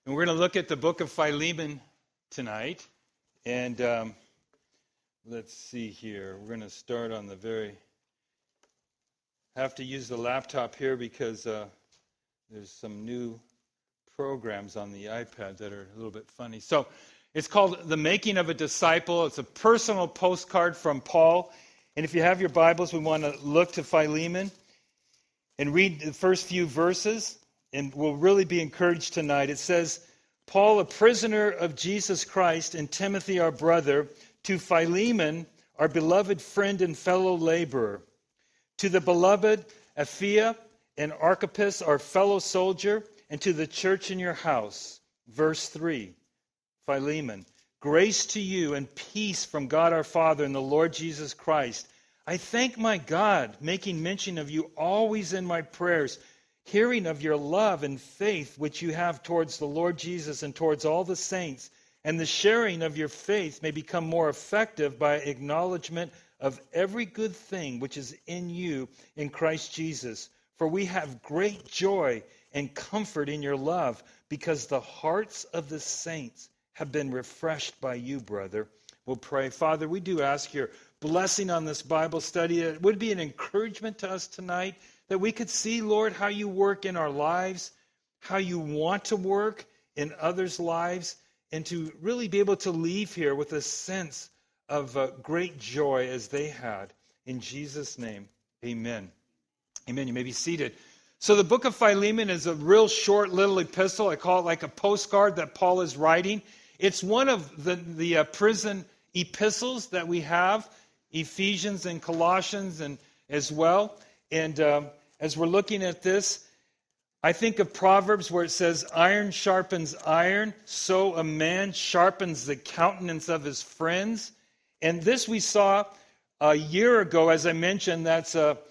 And we're going to look at the book of Philemon tonight. And let's see here. We're going to start on the very... I have to use the laptop here because there's some new programs on the iPad that are a little bit funny. So it's called The Making of a Disciple. It's a personal postcard from Paul. And if you have your Bibles, we want to look to Philemon and read the first few verses. And we'll really be encouraged tonight. It says, Paul, a prisoner of Jesus Christ, and Timothy, our brother, to Philemon, our beloved friend and fellow laborer, to the beloved Apphia and Archippus, our fellow soldier, and to the church in your house. Verse 3, Philemon, grace to you and peace from God our Father and the Lord Jesus Christ. I thank my God, making mention of you always in my prayers, hearing of your love and faith which you have towards the Lord Jesus and towards all the saints, and the sharing of your faith may become more effective by acknowledgement of every good thing which is in you in Christ Jesus. For we have great joy and comfort in your love, because the hearts of the saints have been refreshed by you, brother. We'll pray. Father, we do ask your blessing on this Bible study. It would be an encouragement to us tonight, that we could see, Lord, how you work in our lives, how you want to work in others' lives, and to really be able to leave here with a sense of great joy as they had. In Jesus' name, amen. Amen. You may be seated. So the book of Philemon is a real short little epistle. I call it like a postcard that Paul is writing. It's one of the prison epistles that we have, Ephesians and Colossians and as well. And as we're looking at this, I think of Proverbs where it says, iron sharpens iron, so a man sharpens the countenance of his friends. And this we saw a year ago, as I mentioned, that's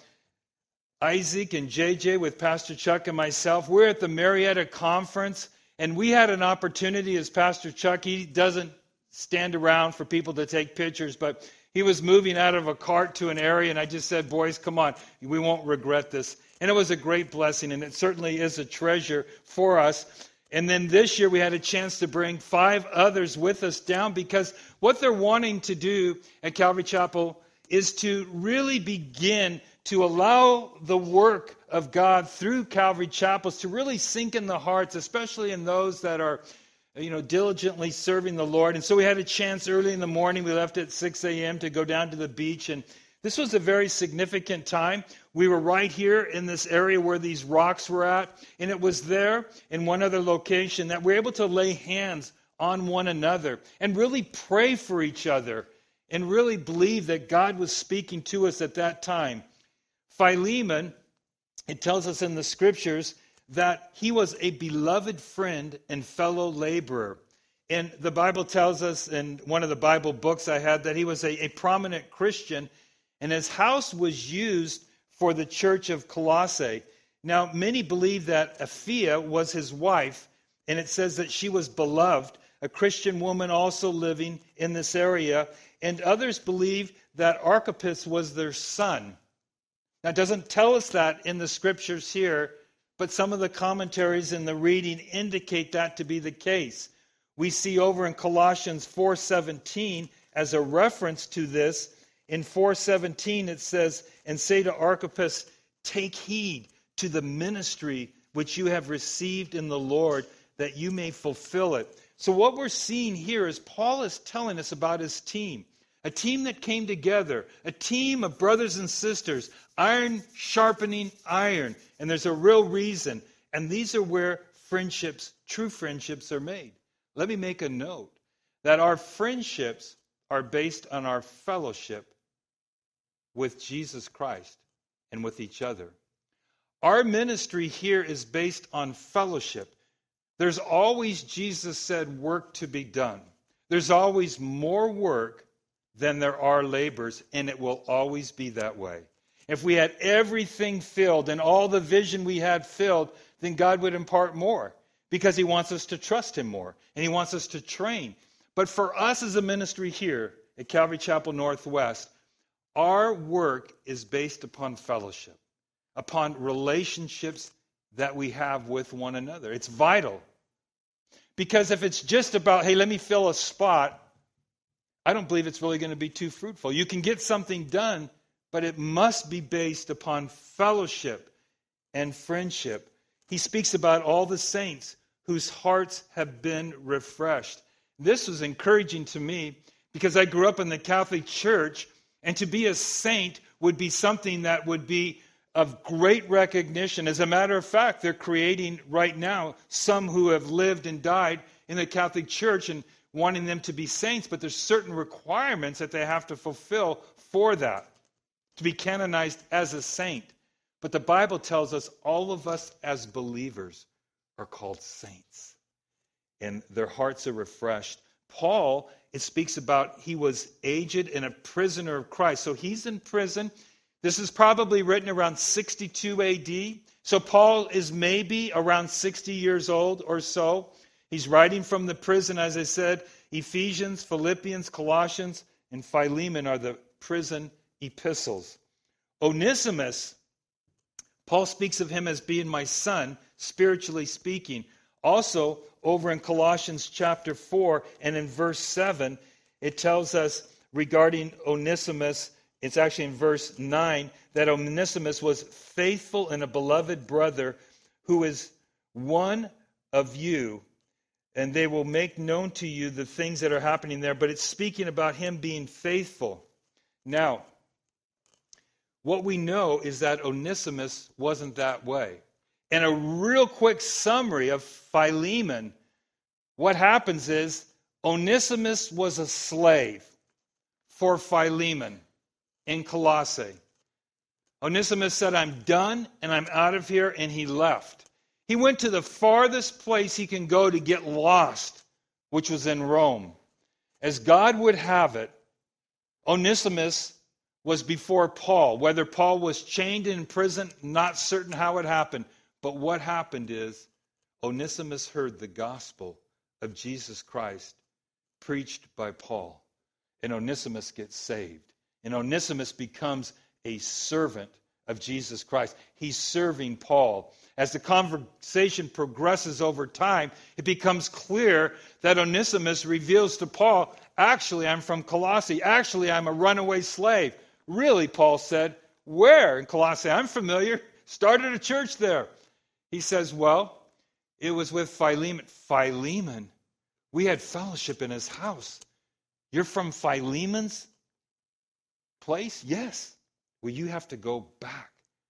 Isaac and JJ with Pastor Chuck and myself. We're at the Marietta Conference, and we had an opportunity as Pastor Chuck. He doesn't stand around for people to take pictures, but he was moving out of a cart to an area, and I just said, boys, come on, we won't regret this. And it was a great blessing, and it certainly is a treasure for us. And then this year we had a chance to bring 5 others with us down, because what they're wanting to do at Calvary Chapel is to really begin to allow the work of God through Calvary Chapels to really sink in the hearts, especially in those that are diligently serving the Lord. And so we had a chance early in the morning. We left at 6 a.m. to go down to the beach. And this was a very significant time. We were right here in this area where these rocks were at. And it was there in one other location that we were able to lay hands on one another and really pray for each other and really believe that God was speaking to us at that time. Philemon, it tells us in the scriptures that he was a beloved friend and fellow laborer. And the Bible tells us in one of the Bible books I had that he was a prominent Christian, and his house was used for the church of Colossae. Now, many believe that Apphia was his wife, and it says that she was beloved, a Christian woman also living in this area, and others believe that Archippus was their son. Now, it doesn't tell us that in the scriptures here, but some of the commentaries in the reading indicate that to be the case. We see over in Colossians 4:17 as a reference to this. In 4:17 it says, and say to Archippus, take heed to the ministry which you have received in the Lord, that you may fulfill it. So what we're seeing here is Paul is telling us about his team. A team that came together, a team of brothers and sisters, iron sharpening iron. And there's a real reason. And these are where friendships, true friendships, are made. Let me make a note that our friendships are based on our fellowship with Jesus Christ and with each other. Our ministry here is based on fellowship. There's always, Jesus said, work to be done. There's always more work than there are labors, and it will always be that way. If we had everything filled and all the vision we had filled, then God would impart more, because he wants us to trust him more, and he wants us to train. But for us as a ministry here at Calvary Chapel Northwest, our work is based upon fellowship, upon relationships that we have with one another. It's vital. Because if it's just about, hey, let me fill a spot, I don't believe it's really going to be too fruitful. You can get something done, but it must be based upon fellowship and friendship. He speaks about all the saints whose hearts have been refreshed. This was encouraging to me because I grew up in the Catholic Church, and to be a saint would be something that would be of great recognition. As a matter of fact, they're creating right now some who have lived and died in the Catholic Church and wanting them to be saints, but there's certain requirements that they have to fulfill for that, to be canonized as a saint. But the Bible tells us all of us as believers are called saints, and their hearts are refreshed. Paul, it speaks about he was aged and a prisoner of Christ. So he's in prison. This is probably written around 62 AD. So Paul is maybe around 60 years old or so. He's writing from the prison, as I said. Ephesians, Philippians, Colossians, and Philemon are the prison epistles. Onesimus, Paul speaks of him as being my son, spiritually speaking. Also, over in Colossians chapter 4 and in verse 7, it tells us regarding Onesimus, it's actually in verse 9, that Onesimus was faithful and a beloved brother who is one of you, and they will make known to you the things that are happening there. But it's speaking about him being faithful. Now, what we know is that Onesimus wasn't that way. And a real quick summary of Philemon, what happens is Onesimus was a slave for Philemon in Colossae. Onesimus said, I'm done and I'm out of here, and he left. He went to the farthest place he can go to get lost, which was in Rome. As God would have it, Onesimus was before Paul. Whether Paul was chained in prison, not certain how it happened. But what happened is Onesimus heard the gospel of Jesus Christ preached by Paul. And Onesimus gets saved. And Onesimus becomes a servant of Jesus Christ. He's serving Paul. As the conversation progresses over time, it becomes clear that Onesimus reveals to Paul, actually, I'm from Colossae. Actually, I'm a runaway slave. Really, Paul said, where in Colossae? I'm familiar. Started a church there. He says, well, it was with Philemon. Philemon? We had fellowship in his house. You're from Philemon's place? Yes. Well, you have to go back.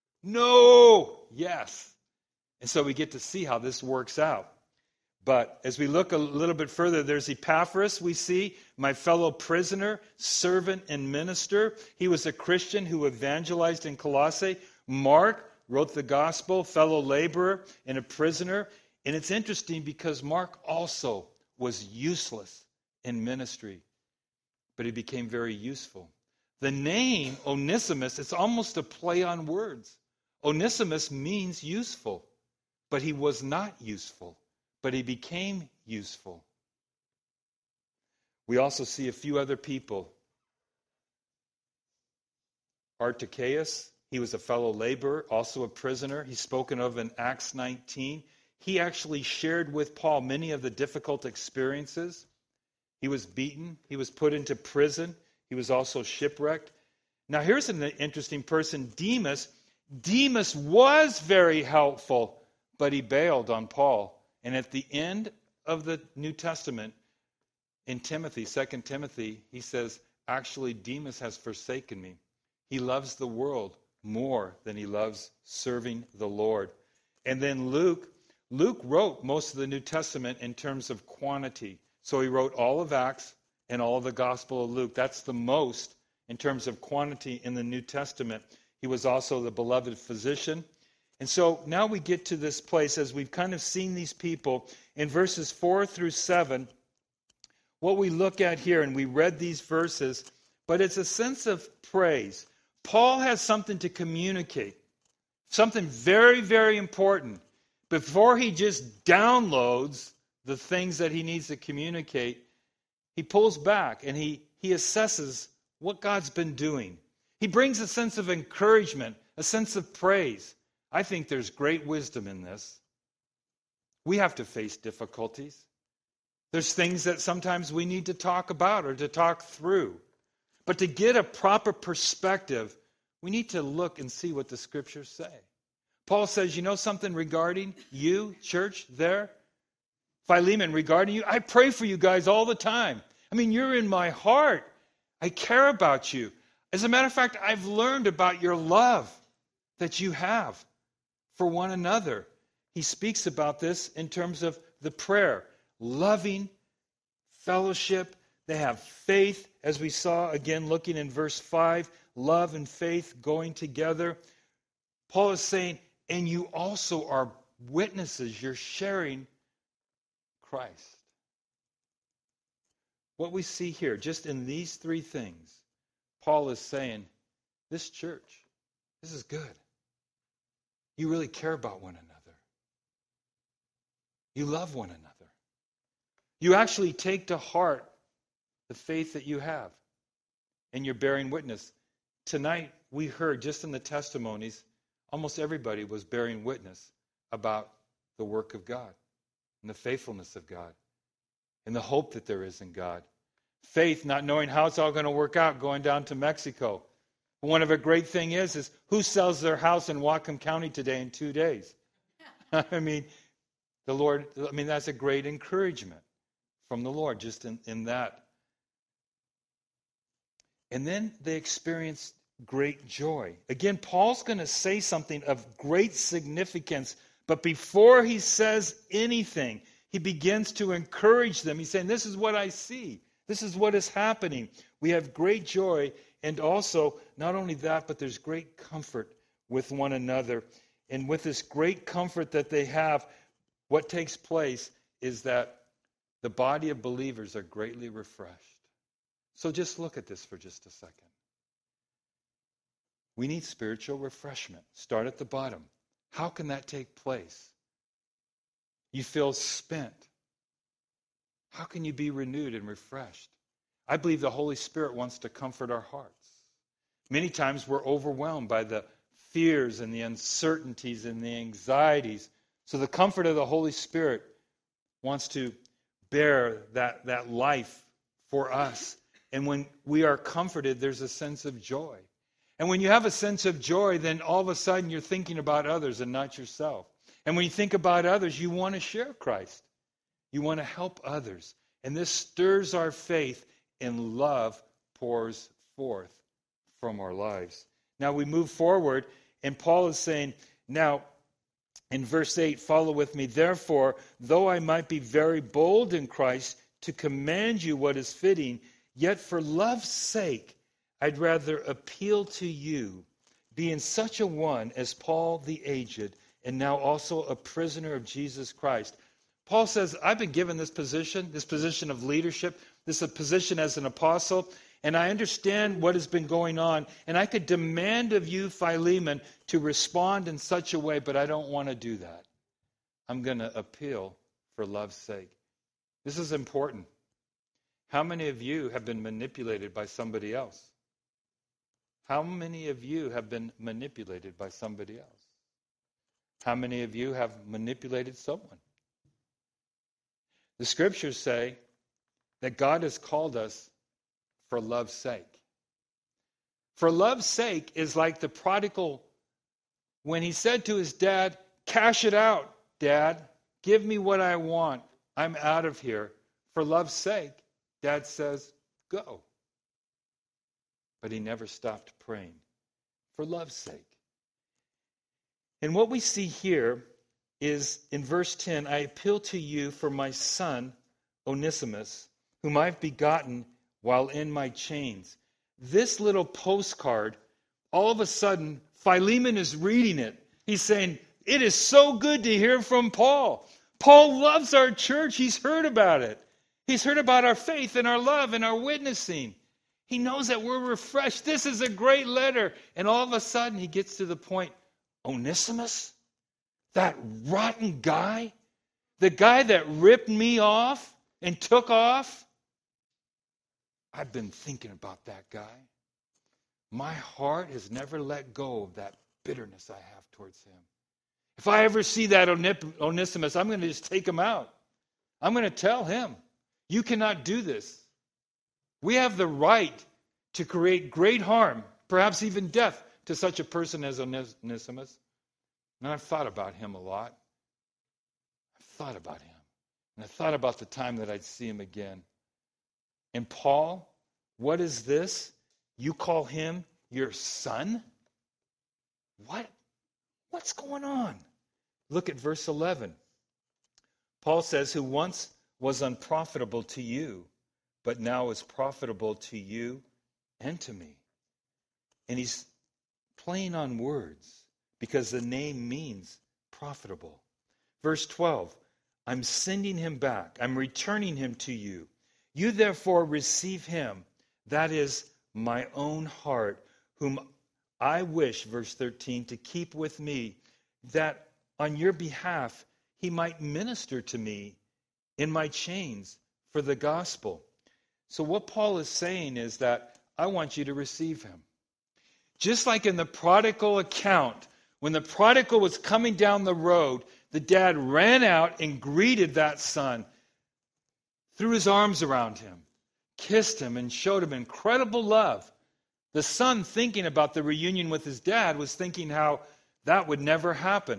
No. Yes. And so we get to see how this works out. But as we look a little bit further, there's Epaphras, we see, my fellow prisoner, servant, and minister. He was a Christian who evangelized in Colossae. Mark wrote the gospel, fellow laborer and a prisoner. And it's interesting because Mark also was useless in ministry, but he became very useful. The name Onesimus, it's almost a play on words. Onesimus means useful, but he was not useful, but he became useful. We also see a few other people. Artachaeus, he was a fellow laborer, also a prisoner. He's spoken of in Acts 19. He actually shared with Paul many of the difficult experiences. He was beaten. He was put into prison. He was also shipwrecked. Now here's an interesting person, Demas. Demas was very helpful, but he bailed on Paul. And at the end of the New Testament, in Timothy, 2 Timothy, he says, actually, Demas has forsaken me. He loves the world more than he loves serving the Lord. And then Luke wrote most of the New Testament in terms of quantity. So he wrote all of Acts and all of the Gospel of Luke. That's the most in terms of quantity in the New Testament. He was also the beloved physician. And so now we get to this place as we've kind of seen these people in verses 4 through 7. What we look at here, and we read these verses, but it's a sense of praise. Paul has something to communicate, something very, very important. Before he just downloads the things that he needs to communicate, he pulls back and he assesses what God's been doing. He brings a sense of encouragement, a sense of praise. I think there's great wisdom in this. We have to face difficulties. There's things that sometimes we need to talk about or to talk through. But to get a proper perspective, we need to look and see what the Scriptures say. Paul says, you know something regarding you, church, there? Philemon, regarding you, I pray for you guys all the time. I mean, you're in my heart. I care about you. As a matter of fact, I've learned about your love that you have for one another. He speaks about this in terms of the prayer. Loving fellowship. They have faith, as we saw again looking in verse 5. Love and faith going together. Paul is saying, and you also are witnesses. You're sharing Christ. What we see here, just in these three things, Paul is saying, this church, this is good. You really care about one another. You love one another. You actually take to heart the faith that you have, and you're bearing witness. Tonight, we heard just in the testimonies, almost everybody was bearing witness about the work of God and the faithfulness of God and the hope that there is in God. Faith, not knowing how it's all going to work out, going down to Mexico. One of the great thing is who sells their house in Whatcom County today in 2 days? I mean, that's a great encouragement from the Lord just in that. And then they experienced great joy. Again, Paul's going to say something of great significance, but before he says anything, he begins to encourage them. He's saying, this is what I see. This is what is happening. We have great joy, and also, not only that, but there's great comfort with one another. And with this great comfort that they have, what takes place is that the body of believers are greatly refreshed. So just look at this for just a second. We need spiritual refreshment. Start at the bottom. How can that take place? You feel spent. How can you be renewed and refreshed? I believe the Holy Spirit wants to comfort our hearts. Many times we're overwhelmed by the fears and the uncertainties and the anxieties. So the comfort of the Holy Spirit wants to bear that life for us. And when we are comforted, there's a sense of joy. And when you have a sense of joy, then all of a sudden you're thinking about others and not yourself. And when you think about others, you want to share Christ. You want to help others. And this stirs our faith, and love pours forth from our lives. Now we move forward, and Paul is saying, now, in verse 8, follow with me. Therefore, though I might be very bold in Christ to command you what is fitting, yet for love's sake, I'd rather appeal to you, being such a one as Paul the aged, and now also a prisoner of Jesus Christ. Paul says, I've been given this position of leadership, this position as an apostle, and I understand what has been going on, and I could demand of you, Philemon, to respond in such a way, but I don't want to do that. I'm going to appeal for love's sake. This is important. How many of you have been manipulated by somebody else? How many of you have been manipulated by somebody else? How many of you have manipulated someone? The scriptures say that God has called us for love's sake. For love's sake is like the prodigal when he said to his dad, cash it out, Dad. Give me what I want. I'm out of here. For love's sake, Dad says, go. But he never stopped praying. For love's sake. And what we see here is in verse 10, I appeal to you for my son, Onesimus, whom I've begotten while in my chains. This little postcard, all of a sudden, Philemon is reading it. He's saying, it is so good to hear from Paul. Paul loves our church. He's heard about it. He's heard about our faith and our love and our witnessing. He knows that we're refreshed. This is a great letter. And all of a sudden, he gets to the point, Onesimus? That rotten guy? The guy that ripped me off and took off? I've been thinking about that guy. My heart has never let go of that bitterness I have towards him. If I ever see that Onesimus, I'm going to just take him out. I'm going to tell him. You cannot do this. We have the right to create great harm, perhaps even death, to such a person as Onesimus. And I've thought about him a lot. I've thought about him. And I thought about the time that I'd see him again. And Paul, what is this? You call him your son? What? What's going on? Look at verse 11. Paul says, who once was unprofitable to you, but now is profitable to you and to me. And he's playing on words because the name means profitable. Verse 12, I'm sending him back. I'm returning him to you. You therefore receive him, that is my own heart, whom I wish, verse 13, to keep with me, that on your behalf he might minister to me in my chains for the gospel. So what Paul is saying is that I want you to receive him. Just like in the prodigal account, when the prodigal was coming down the road, the dad ran out and greeted that son, threw his arms around him, kissed him, and showed him incredible love. The son, thinking about the reunion with his dad, was thinking how that would never happen.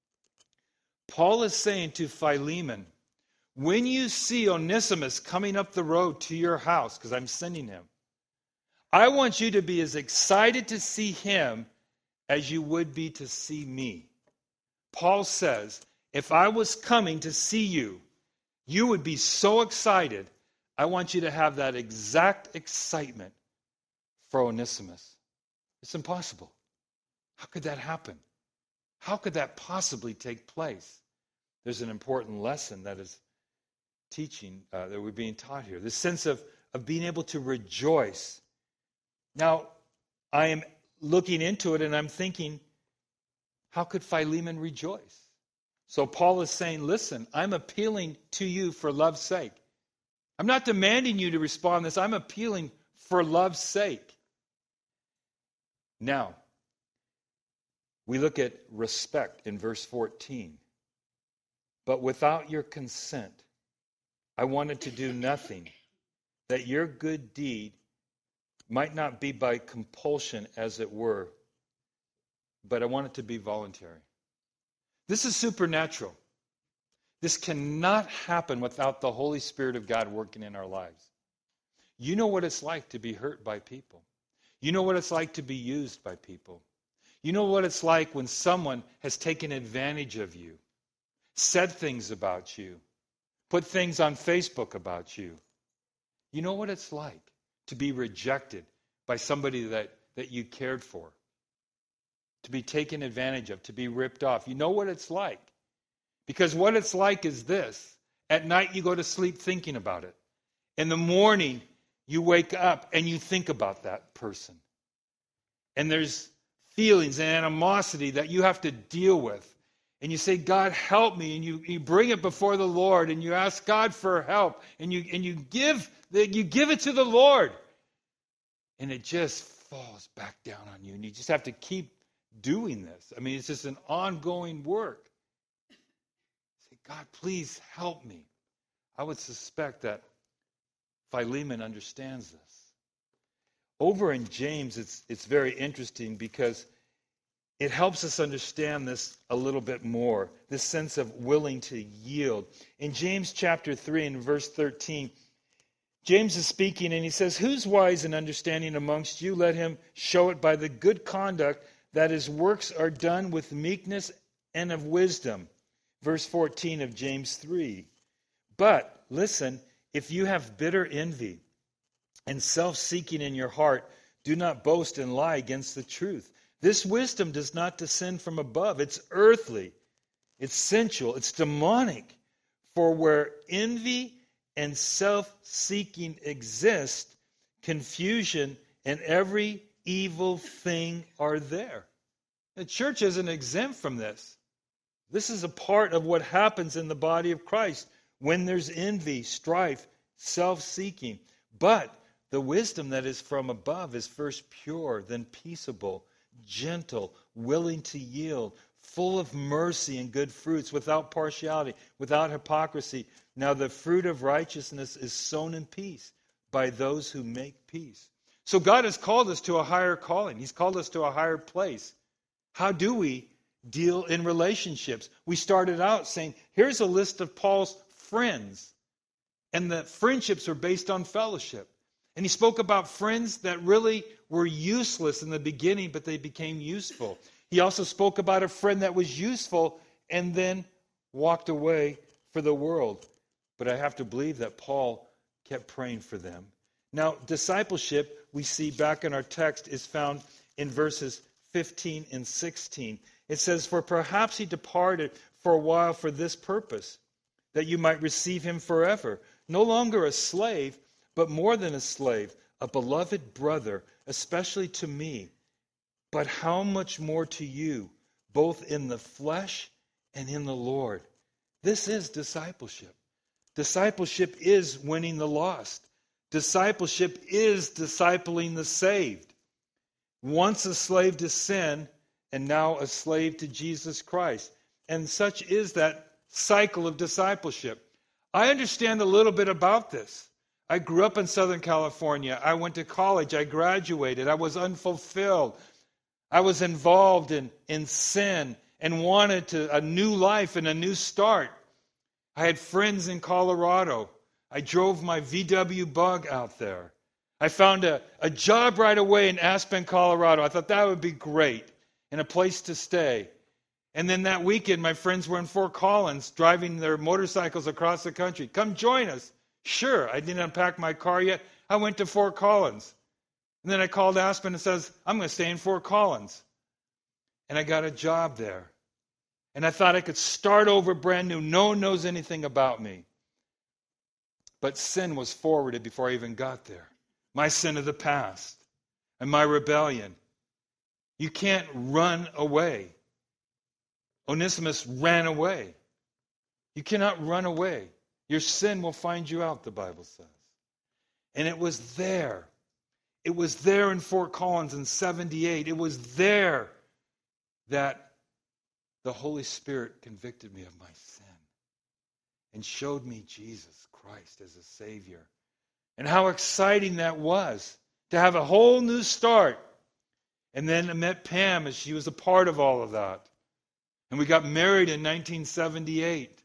Paul is saying to Philemon, when you see Onesimus coming up the road to your house, because I'm sending him, I want you to be as excited to see him as you would be to see me. Paul says, if I was coming to see you, you would be so excited. I want you to have that exact excitement for Onesimus. It's impossible. How could that happen? How could that possibly take place? There's an important lesson that is teaching, that we're being taught here. This sense of being able to rejoice. Now, I am looking into it and I'm thinking, how could Philemon rejoice? So Paul is saying, listen, I'm appealing to you for love's sake. I'm not demanding you to respond to this. I'm appealing for love's sake. Now, we look at respect in verse 14. But without your consent, I wanted to do nothing, that your good deed might not be by compulsion, as it were, but I want it to be voluntary. This is supernatural. This cannot happen without the Holy Spirit of God working in our lives. You know what it's like to be hurt by people. You know what it's like to be used by people. You know what it's like when someone has taken advantage of you, said things about you, put things on Facebook about you. You know what it's like to be rejected by somebody that you cared for, to be taken advantage of, to be ripped off. You know what it's like. Because what it's like is this. At night you go to sleep thinking about it. In the morning you wake up and you think about that person. And there's feelings and animosity that you have to deal with. And you say, God, help me. And you bring it before the Lord and you ask God for help. And you give it to the Lord. And it just falls back down on you. And you just have to keep doing this. I mean, it's just an ongoing work. Say, God, please help me. I would suspect that Philemon understands this. Over in James, it's very interesting because it helps us understand this a little bit more, this sense of willing to yield. In James chapter 3 and verse 13, James is speaking and he says, who's wise and understanding amongst you? Let him show it by the good conduct that his works are done with meekness and of wisdom. Verse 14 of James 3. But, listen, if you have bitter envy and self-seeking in your heart, do not boast and lie against the truth. This wisdom does not descend from above. It's earthly, it's sensual, it's demonic. For where envy and self-seeking exist, confusion and every evil thing are there. The church isn't exempt from this. This is a part of what happens in the body of Christ when there's envy, strife, self-seeking. But the wisdom that is from above is first pure, then peaceable, gentle, willing to yield, full of mercy and good fruits, without partiality, without hypocrisy. Now the fruit of righteousness is sown in peace by those who make peace. So God has called us to a higher calling. He's called us to a higher place. How do we deal in relationships? We started out saying, here's a list of Paul's friends. And the friendships are based on fellowship. And he spoke about friends that really were useless in the beginning, but they became useful. He also spoke about a friend that was useful and then walked away for the world. But I have to believe that Paul kept praying for them. Now, discipleship, we see back in our text, is found in verses 15 and 16. It says, "For perhaps he departed for a while for this purpose, that you might receive him forever, no longer a slave, but more than a slave, a beloved brother, especially to me. But how much more to you, both in the flesh and in the Lord." This is discipleship. Discipleship is winning the lost. Discipleship is discipling the saved. Once a slave to sin, and now a slave to Jesus Christ. And such is that cycle of discipleship. I understand a little bit about this. I grew up in Southern California. I went to college. I graduated. I was unfulfilled. I was involved in sin and wanted a new life and a new start. I had friends in Colorado. I drove my VW Bug out there. I found a job right away in Aspen, Colorado. I thought that would be great and a place to stay. And then that weekend, my friends were in Fort Collins driving their motorcycles across the country. Come join us. Sure, I didn't unpack my car yet. I went to Fort Collins. And then I called Aspen and says, I'm going to stay in Fort Collins. And I got a job there. And I thought I could start over brand new. No one knows anything about me. But sin was forwarded before I even got there. My sin of the past and my rebellion. You can't run away. Onesimus ran away. You cannot run away. Your sin will find you out, the Bible says. And it was there. It was there in Fort Collins in 78. It was there that the Holy Spirit convicted me of my sin and showed me Jesus Christ as a Savior. And how exciting that was to have a whole new start. And then I met Pam as she was a part of all of that. And we got married in 1978.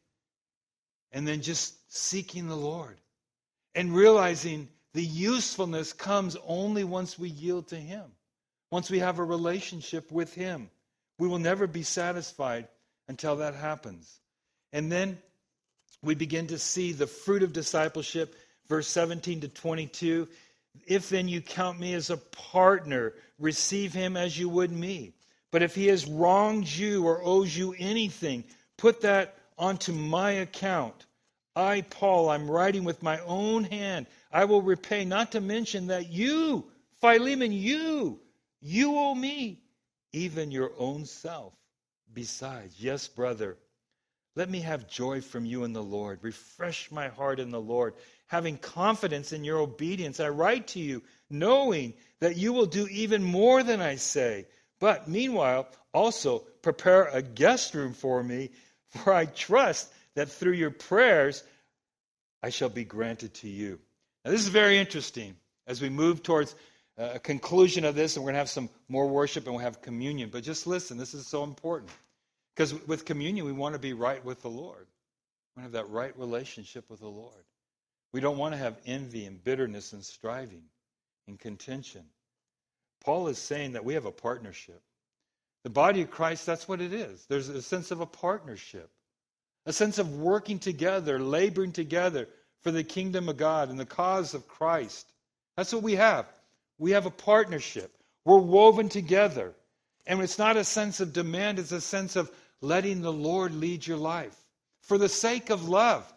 And then just seeking the Lord. And realizing the usefulness comes only once we yield to Him. Once we have a relationship with Him. We will never be satisfied until that happens. And then we begin to see the fruit of discipleship, verse 17 to 22. If then you count me as a partner, receive him as you would me. But if he has wronged you or owes you anything, put that onto my account. I, Paul, I'm writing with my own hand. I will repay, not to mention that you, Philemon, you owe me, even your own self. Besides, yes, brother, let me have joy from you in the Lord. Refresh my heart in the Lord. Having confidence in your obedience, I write to you, knowing that you will do even more than I say. But meanwhile, also prepare a guest room for me, for I trust that through your prayers I shall be granted to you. Now this is very interesting as we move towards a conclusion of this, and we're going to have some more worship and we'll have communion. But just listen, this is so important. Because with communion, we want to be right with the Lord. We want to have that right relationship with the Lord. We don't want to have envy and bitterness and striving and contention. Paul is saying that we have a partnership. The body of Christ, that's what it is. There's a sense of a partnership. A sense of working together, laboring together for the kingdom of God and the cause of Christ. That's what we have. We have a partnership. We're woven together. And it's not a sense of demand, it's a sense of letting the Lord lead your life. For the sake of love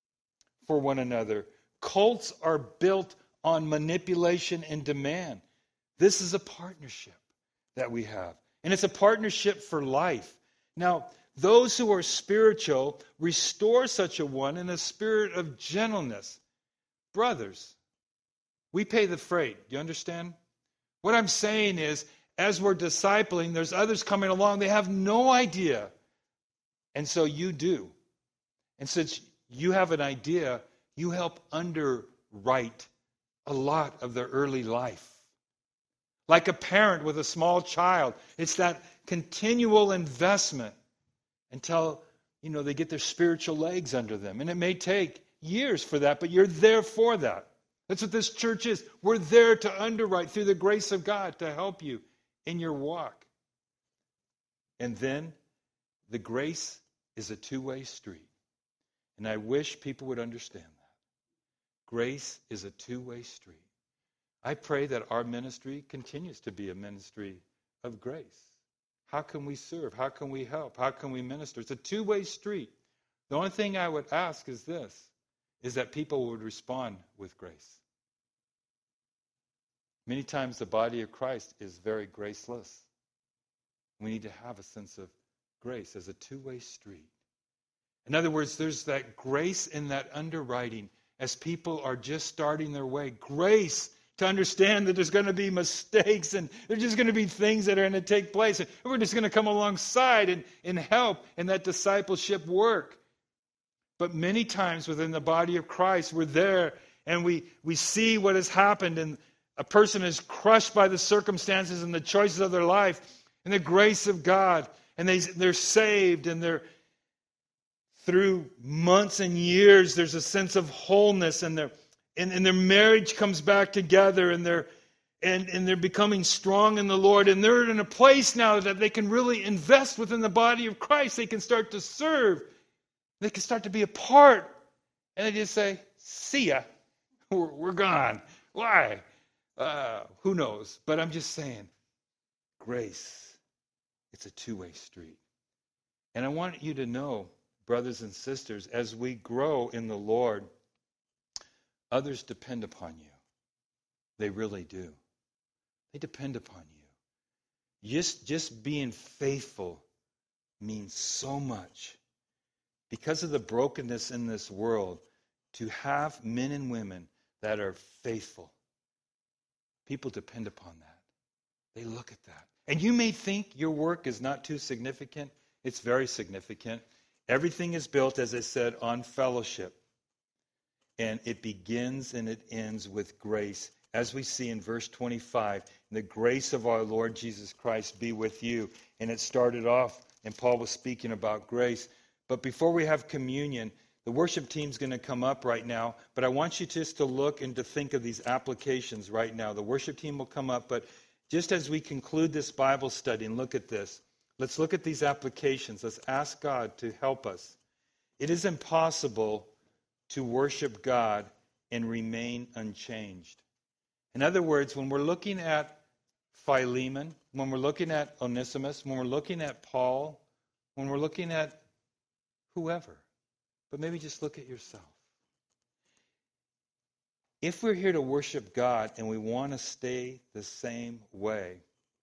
for one another. Cults are built on manipulation and demand. This is a partnership that we have. And it's a partnership for life. Now, those who are spiritual restore such a one in a spirit of gentleness. Brothers, we pay the freight. Do you understand? What I'm saying is, as we're discipling, there's others coming along. They have no idea. And so you do. And since you have an idea, you help underwrite a lot of their early life. Like a parent with a small child, it's that continual investment until, they get their spiritual legs under them. And it may take years for that, but you're there for that. That's what this church is. We're there to underwrite through the grace of God to help you in your walk. And then the grace is a two-way street. And I wish people would understand that. Grace is a two-way street. I pray that our ministry continues to be a ministry of grace. How can we serve? How can we help? How can we minister? It's a two-way street. The only thing I would ask is this, is that people would respond with grace. Many times the body of Christ is very graceless. We need to have a sense of grace as a two-way street. In other words, there's that grace in that underwriting as people are just starting their way. Grace to understand that there's going to be mistakes and there's just going to be things that are going to take place. And we're just going to come alongside and help in that discipleship work. But many times within the body of Christ, we're there and we see what has happened, and a person is crushed by the circumstances and the choices of their life and the grace of God. And they're saved, and through months and years, there's a sense of wholeness, and their marriage comes back together, and they're becoming strong in the Lord, and they're in a place now that they can really invest within the body of Christ. They can start to serve. They can start to be a part. And they just say, see ya. We're gone. Why? Who knows? But I'm just saying, grace, it's a two-way street. And I want you to know, brothers and sisters, as we grow in the Lord, others depend upon you. They really do. They depend upon you. Just being faithful means so much. Because of the brokenness in this world, to have men and women that are faithful, people depend upon that. They look at that. And you may think your work is not too significant. It's very significant. Everything is built, as I said, on fellowship. And it begins and it ends with grace. As we see in verse 25, the grace of our Lord Jesus Christ be with you. And it started off, and Paul was speaking about grace. But before we have communion, the worship team's going to come up right now. But I want you just to look and to think of these applications right now. The worship team will come up, but just as we conclude this Bible study and look at this, let's look at these applications. Let's ask God to help us. It is impossible to worship God and remain unchanged. In other words, when we're looking at Philemon, when we're looking at Onesimus, when we're looking at Paul, when we're looking at whoever, but maybe just look at yourself. If we're here to worship God and we want to stay the same way,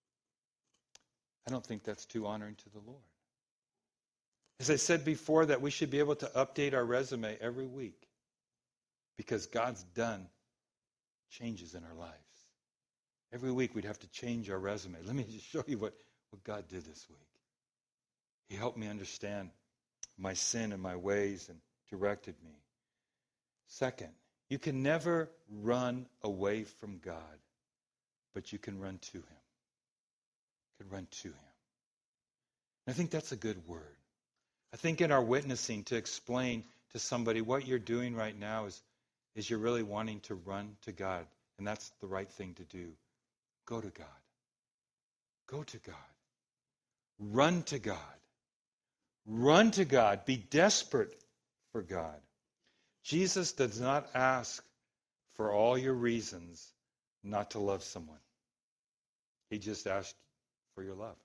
I don't think that's too honoring to the Lord. As I said before, that we should be able to update our resume every week because God's done changes in our lives. Every week we'd have to change our resume. Let me just show you what God did this week. He helped me understand my sin and my ways and directed me. Second, you can never run away from God, but you can run to Him. You can run to Him. And I think that's a good word. I think in our witnessing to explain to somebody what you're doing right now is you're really wanting to run to God. And that's the right thing to do. Go to God. Go to God. Run to God. Run to God. Be desperate for God. Jesus does not ask for all your reasons not to love someone. He just asked for your love.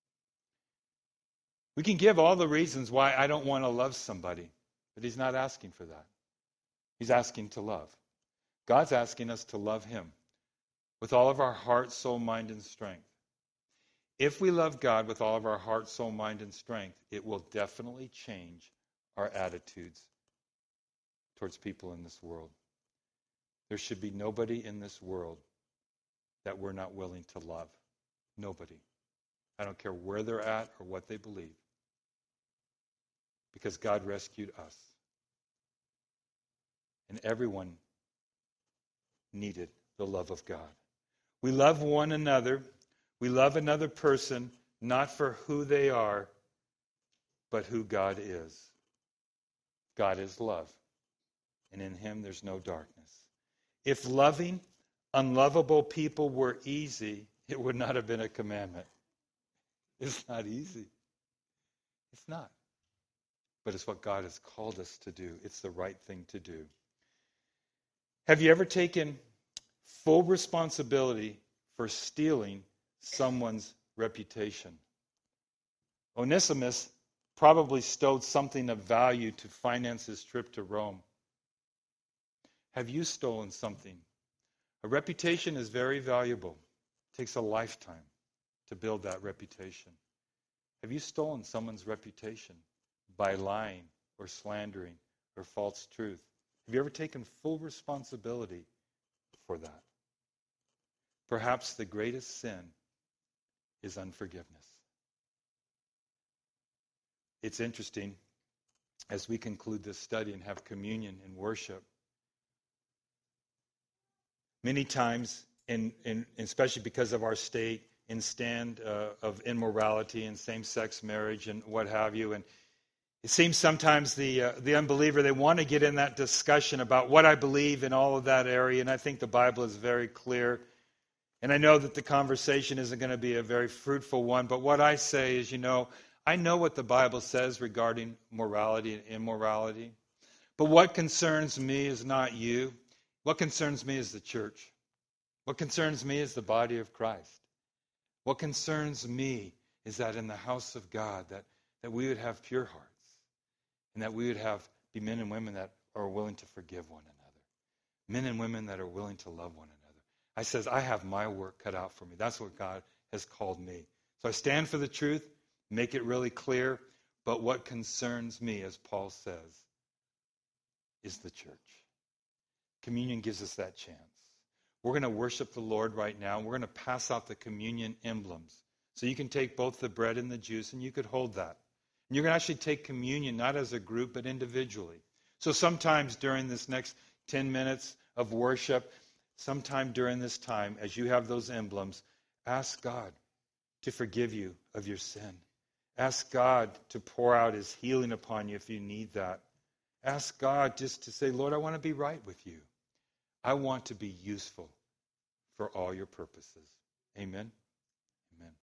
We can give all the reasons why I don't want to love somebody, but He's not asking for that. He's asking to love. God's asking us to love Him with all of our heart, soul, mind, and strength. If we love God with all of our heart, soul, mind, and strength, it will definitely change our attitudes towards people in this world. There should be nobody in this world that we're not willing to love. Nobody. I don't care where they're at or what they believe. Because God rescued us. And everyone needed the love of God. We love one another. We love another person, not for who they are, but who God is. God is love, and in him there's no darkness. If loving unlovable people were easy, it would not have been a commandment. It's not easy. It's not. But it's what God has called us to do. It's the right thing to do. Have you ever taken full responsibility for stealing someone's reputation? Onesimus probably stole something of value to finance his trip to Rome. Have you stolen something? A reputation is very valuable. It takes a lifetime to build that reputation. Have you stolen someone's reputation by lying or slandering or false truth? Have you ever taken full responsibility for that? Perhaps the greatest sin is unforgiveness. It's interesting, as we conclude this study and have communion and worship, many times, especially because of our state, in stand of immorality and same-sex marriage and what have you, and it seems sometimes the unbeliever, they want to get in that discussion about what I believe in all of that area, and I think the Bible is very clear. And I know that the conversation isn't going to be a very fruitful one, but what I say is, I know what the Bible says regarding morality and immorality, but what concerns me is not you. What concerns me is the church. What concerns me is the body of Christ. What concerns me is that in the house of God, that we would have pure hearts, and that we would be men and women that are willing to forgive one another, men and women that are willing to love one another. I says, I have my work cut out for me. That's what God has called me. So I stand for the truth, make it really clear, but what concerns me, as Paul says, is the church. Communion gives us that chance. We're going to worship the Lord right now. We're going to pass out the communion emblems. So you can take both the bread and the juice, and you could hold that. And you're going to actually take communion, not as a group, but individually. So sometimes during this next 10 minutes of worship, sometime during this time, as you have those emblems, ask God to forgive you of your sin. Ask God to pour out his healing upon you if you need that. Ask God just to say, Lord, I want to be right with you. I want to be useful for all your purposes. Amen. Amen.